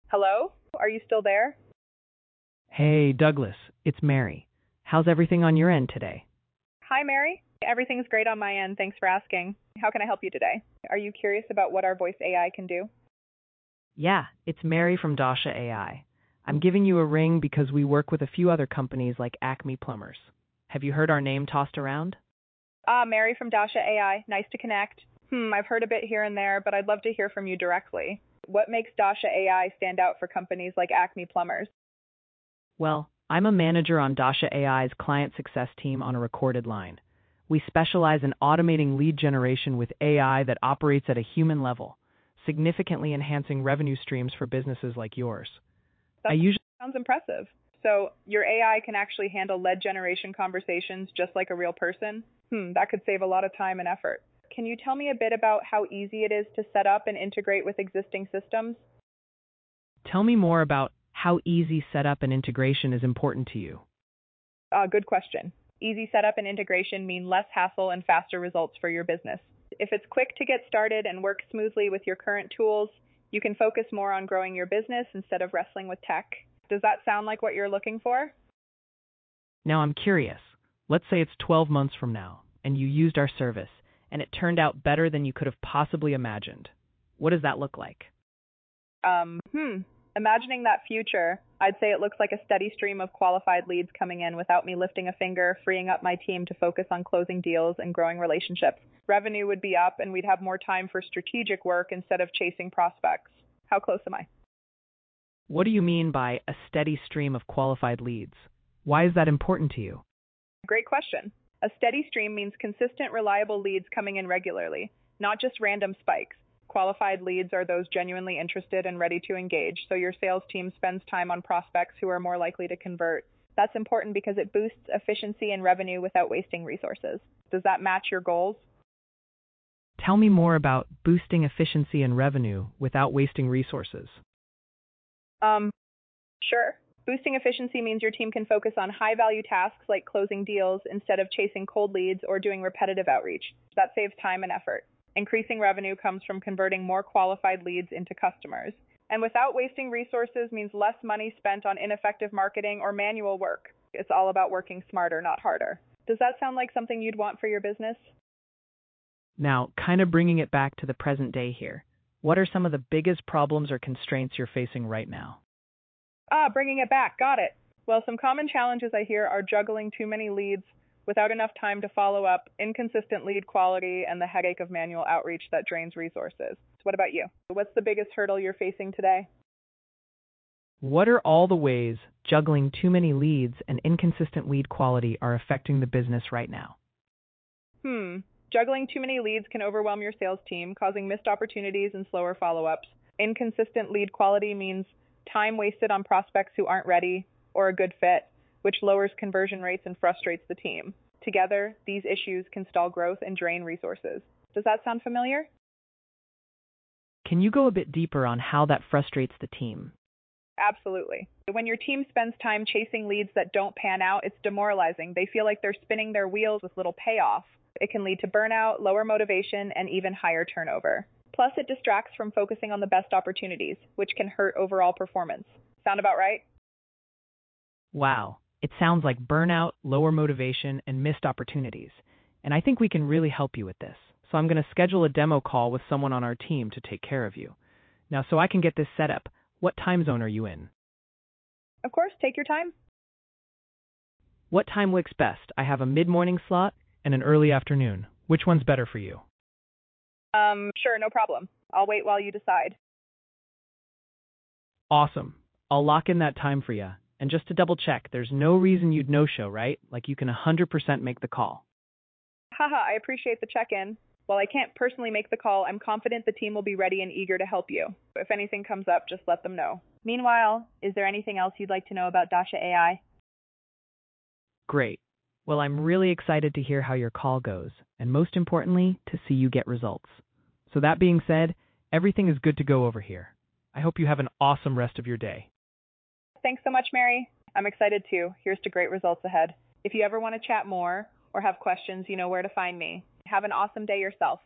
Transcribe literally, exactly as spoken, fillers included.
Hello? Are you still there? Hey, Douglas, it's Mary. How's everything on your end today? Hi, Mary. Everything's great on my end. Thanks for asking. How can I help you today? Are you curious about what our voice A I can do? Yeah, it's Mary from Dasha A I. I'm giving you a ring because we work with a few other companies like Acme Plumbers. Have you heard our name tossed around? Ah, Mary from Dasha A I. Nice to connect. Hmm, I've heard a bit here and there, but I'd love to hear from you directly. What makes Dasha A I stand out for companies like Acme Plumbers? Well, I'm a manager on Dasha A I's client success team on a recorded line. We specialize in automating lead generation with A I that operates at a human level, significantly enhancing revenue streams for businesses like yours. I That usually sounds impressive. So, your A I can actually handle lead generation conversations just like a real person? Hmm, that could save a lot of time and effort. Can you tell me a bit about how easy it is to set up and integrate with existing systems? tell me more about how easy setup and integration is important to you. Uh, good question. Easy setup and integration mean less hassle and faster results for your business. If it's quick to get started and work smoothly with your current tools, you can focus more on growing your business instead of wrestling with tech. Does that sound like what you're looking for? Now I'm curious. Let's say it's twelve months from now, and you used our service, and it turned out better than you could have possibly imagined. What does that look like? Um, hmm. Imagining that future, I'd say it looks like a steady stream of qualified leads coming in without me lifting a finger, freeing up my team to focus on closing deals and growing relationships. Revenue would be up and we'd have more time for strategic work instead of chasing prospects. How close am I? What do you mean by a steady stream of qualified leads? Why is that important to you? Great question. A steady stream means consistent, reliable leads coming in regularly, not just random spikes. Qualified leads are those genuinely interested and ready to engage, so your sales team spends time on prospects who are more likely to convert. That's important because it boosts efficiency and revenue without wasting resources. Does that match your goals? Tell me more about boosting efficiency and revenue without wasting resources. Um, sure. Boosting efficiency means your team can focus on high-value tasks like closing deals instead of chasing cold leads or doing repetitive outreach. That saves time and effort. Increasing revenue comes from converting more qualified leads into customers. And without wasting resources means less money spent on ineffective marketing or manual work. It's all about working smarter, not harder. Does that sound like something you'd want for your business? Now, kind of bringing it back to the present day here, what are some of the biggest problems or constraints you're facing right now? Ah, bringing it back. Got it. Well, some common challenges I hear are juggling too many leads without enough time to follow up, inconsistent lead quality, and the headache of manual outreach that drains resources. So what about you? What's the biggest hurdle you're facing today? What are all the ways juggling too many leads and inconsistent lead quality are affecting the business right now? Hmm. Juggling too many leads can overwhelm your sales team, causing missed opportunities and slower follow-ups. Inconsistent lead quality means time wasted on prospects who aren't ready or a good fit, which lowers conversion rates and frustrates the team. Together, these issues can stall growth and drain resources. Does that sound familiar? Can you go a bit deeper on how that frustrates the team? Absolutely. When your team spends time chasing leads that don't pan out, it's demoralizing. They feel like they're spinning their wheels with little payoff. It can lead to burnout, lower motivation, and even higher turnover. Plus, it distracts from focusing on the best opportunities, which can hurt overall performance. Sound about right? Wow, it sounds like burnout, lower motivation, and missed opportunities. And I think we can really help you with this. So I'm going to schedule a demo call with someone on our team to take care of you. Now, so I can get this set up, what time zone are you in? Of course, take your time. What time works best? I have a mid-morning slot and an early afternoon. Which one's better for you? Um, sure, no problem. I'll wait while you decide. Awesome. I'll lock in that time for you. And just to double check, there's no reason you'd no-show, right? Like you can one hundred percent make the call. Haha, I appreciate the check-in. While I can't personally make the call, I'm confident the team will be ready and eager to help you. If anything comes up, just let them know. Meanwhile, is there anything else you'd like to know about Dasha A I? Great. Well, I'm really excited to hear how your call goes, and most importantly, to see you get results. So that being said, everything is good to go over here. I hope you have an awesome rest of your day. Thanks so much, Mary. I'm excited too. Here's to great results ahead. If you ever want to chat more or have questions, you know where to find me. Have an awesome day yourself.